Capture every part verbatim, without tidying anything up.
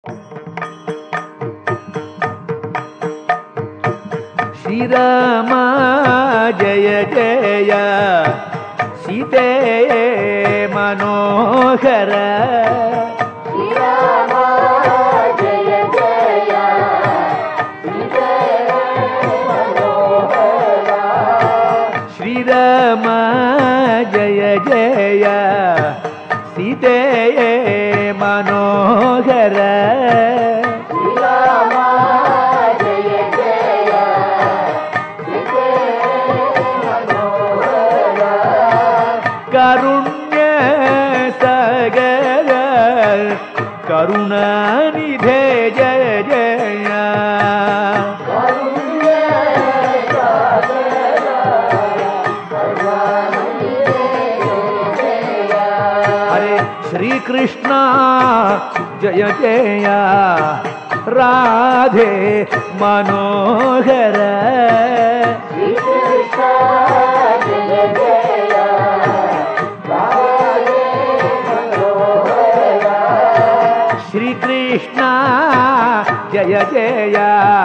శ్రీరామ జయ జయ సీతే మనోహర శ్రీరామ జయ జయ సీతే మనోహర శ్రీరామ జయ జయ సీతే మనోహర శ్రీరామ జయ జయ సీతే మనోహర కారుణ్య సాగర కరుణానిధే జయ జయ కరుణ్య సాగర కరుణానిధే జయ హరే శ్రీకృష్ణ జయ జయ రాధే మనోహర శ్రీకృష్ణ జయ జయ రాధే మనోహర శ్రీకృష్ణ జయ జయ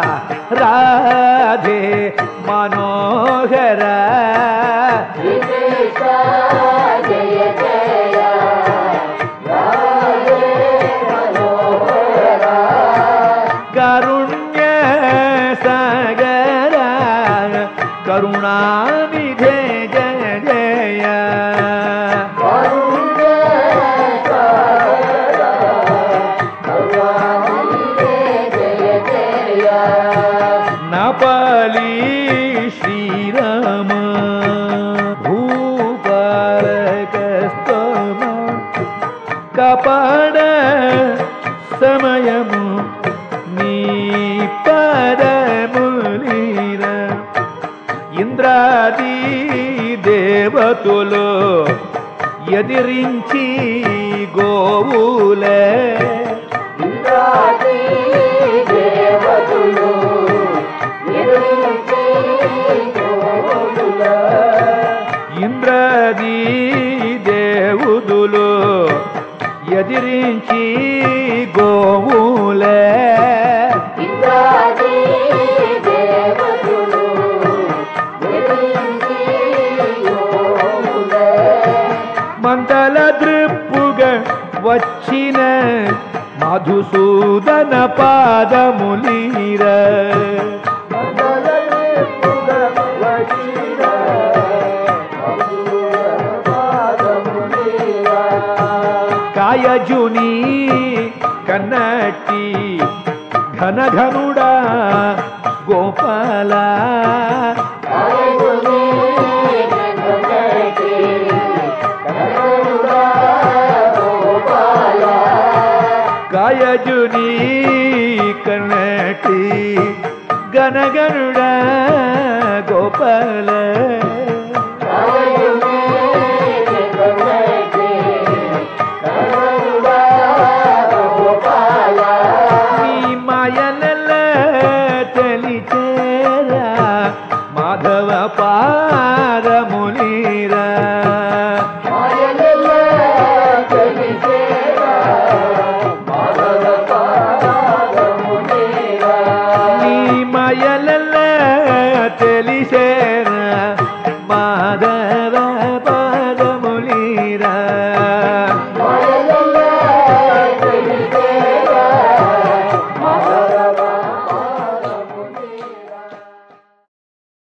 రాధే మనోహర శ్రీకృష్ణ జయ జయ రాధే మనోహర కారుణ్య సాగర కరుణానిధే జయ జయ కరుణ్య సాగర కరుణానిధే జయ జయ నపాలి శ్రీరామ భూపాలకస్తమ కాపాడ సమయము నీ పదములీర ఇంద్రాది దేవతులు ఎదిరించి గోవులే ఇంద్రాది దేవతలు ఎదురించి గోవుల ఇంద్రాది దేవుదులు ఎదిరించి గోవులే ఇంద్రాది దేవతలు ఎదురించి గోవుల మందల దృప్పుగా వచ్చిన మధుసూదన పాదములీర కాయజుని కన్నటి ఘనఘనుడా గోపాల కాయజుని కన్నటి గనగనుడా గోపాల